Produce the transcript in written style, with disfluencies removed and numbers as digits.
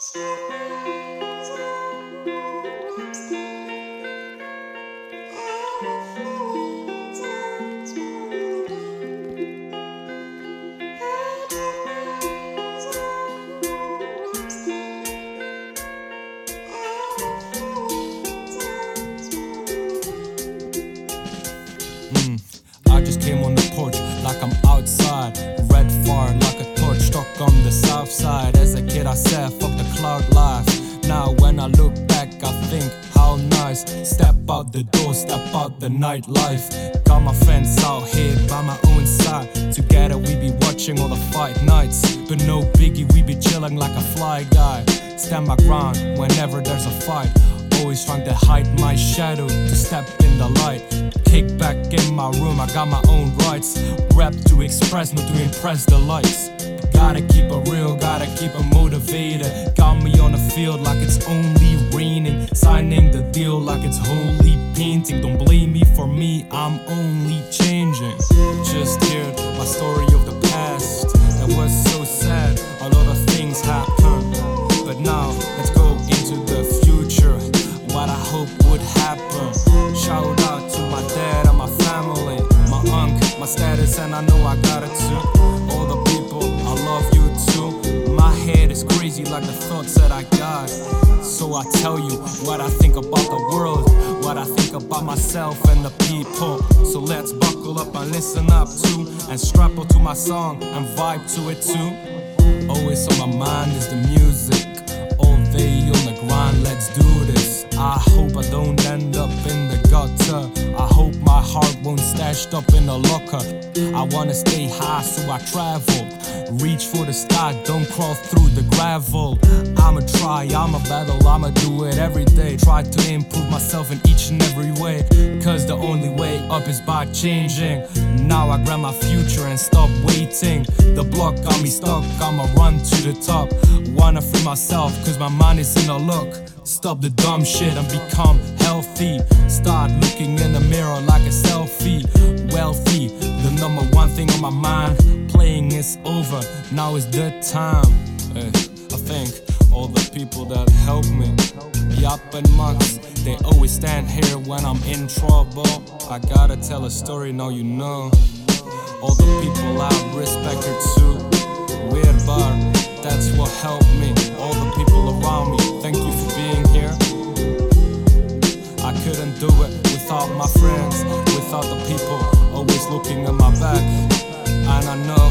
I just came on the porch like I'm outside. Red fire like a torch stuck on the south side. As a kid I said fuck the cloud life. Now when I look back I think how nice. Step out the door, step out the nightlife. Got my friends out here by my own side. Together we be watching all the fight nights. But no biggie, we be chilling like a fly guy. Stand my ground whenever there's a fight. Always trying to hide my shadow to step in the light. Kick back in my room, I got my own rights. Rap to express, not to impress the lights. Gotta keep it real, gotta keep it motivated. Got me on the field like it's only raining. Signing the deal like it's holy painting. Don't blame me for me, I'm only changing. Just heard my story of the past. That was so sad, a lot of things happened. But now, let's go into the future. What I hope would happen. Shout out to my dad and my family, my uncle, my status, and I know I got it too. All the people, I love you too. My head is crazy like the thoughts that I got. So I tell you what I think about the world, what I think about myself and the people. So let's buckle up and listen up too, and strap up to my song and vibe to it too. Always on my mind is the music. All day on the grind, let's do this. I hope I don't end up in the gutter. I hope my heart won't stashed up in a locker. I wanna stay high so I travel. Reach for the sky, don't crawl through the gravel. I'ma try, I'ma battle, I'ma do it every day. Try to improve myself in each and every way. Cause the only way up is by changing. Now I grab my future and stop waiting. The block got me stuck, I'ma run to the top. Wanna free myself cause my mind is in a look. Stop the dumb shit and become healthy. Start looking in the mirror like a selfie. Wealthy, the number one thing on my mind. Playing is over, now is the time. I thank all the people that help me. Yup and Max, they always stand here when I'm in trouble. I gotta tell a story, now you know. All the people I respected too. Weird bar, that's what helped me. All the people around me, thank you for being here. I couldn't do it without my friends, without the people always looking at my back. And I know